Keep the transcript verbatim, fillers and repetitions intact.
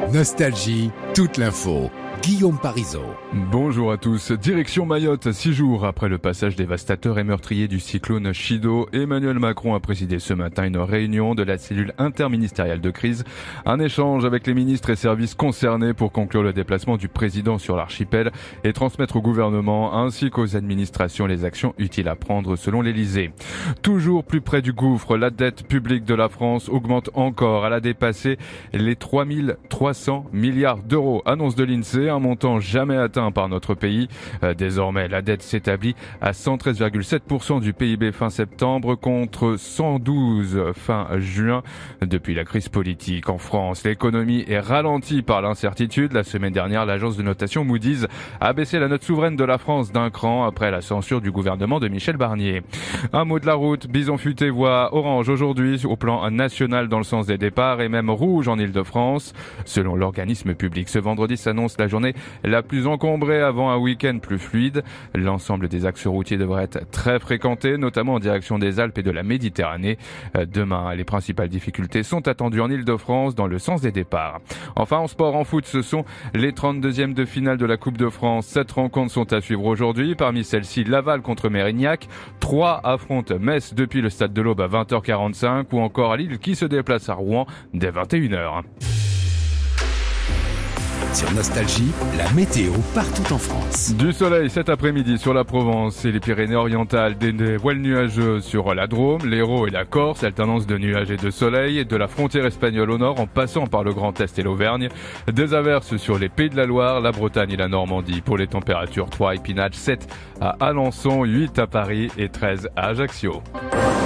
Nostalgie, toute l'info. Guillaume Parisot. Bonjour à tous. Direction Mayotte, six jours après le passage dévastateur et meurtrier du cyclone Chido, Emmanuel Macron a présidé ce matin une réunion de la cellule interministérielle de crise. Un échange avec les ministres et services concernés pour conclure le déplacement du président sur l'archipel et transmettre au gouvernement ainsi qu'aux administrations les actions utiles à prendre selon l'Elysée. Toujours plus près du gouffre, la dette publique de la France augmente encore. Elle a dépassé les trois mille trois cents milliards d'euros, annonce de l'INSEE, un montant jamais atteint par notre pays. Euh, désormais, la dette s'établit à cent treize virgule sept pour cent du P I B fin septembre contre cent douze fin juin. Depuis la crise politique en France, l'économie est ralentie par l'incertitude. La semaine dernière, l'agence de notation Moody's a baissé la note souveraine de la France d'un cran après la censure du gouvernement de Michel Barnier. Un mot de la route, Bison Futé voit orange aujourd'hui au plan national dans le sens des départs et même rouge en Île-de-France. Selon l'organisme public, ce vendredi s'annonce la journée la plus encombrée avant un week-end plus fluide. L'ensemble des axes routiers devrait être très fréquenté, notamment en direction des Alpes et de la Méditerranée. Demain, les principales difficultés sont attendues en Île-de-France dans le sens des départs. Enfin, en sport, en foot, ce sont les trente-deuxièmes de finale de la Coupe de France. Sept rencontres sont à suivre aujourd'hui. Parmi celles-ci, Laval contre Mérignac. Trois affrontent Metz depuis le stade de l'Aube à vingt heures quarante-cinq ou encore à Lille qui se déplace à Rouen dès vingt et une heures. Sur Nostalgie, la météo partout en France. Du soleil cet après-midi sur la Provence et les Pyrénées-Orientales, des voiles nuageux sur la Drôme, l'Hérault et la Corse, alternance de nuages et de soleil, de la frontière espagnole au nord en passant par le Grand Est et l'Auvergne, des averses sur les Pays de la Loire, la Bretagne et la Normandie. Pour les températures, trois à Épinal, sept à Alençon, huit à Paris et treize à Ajaccio.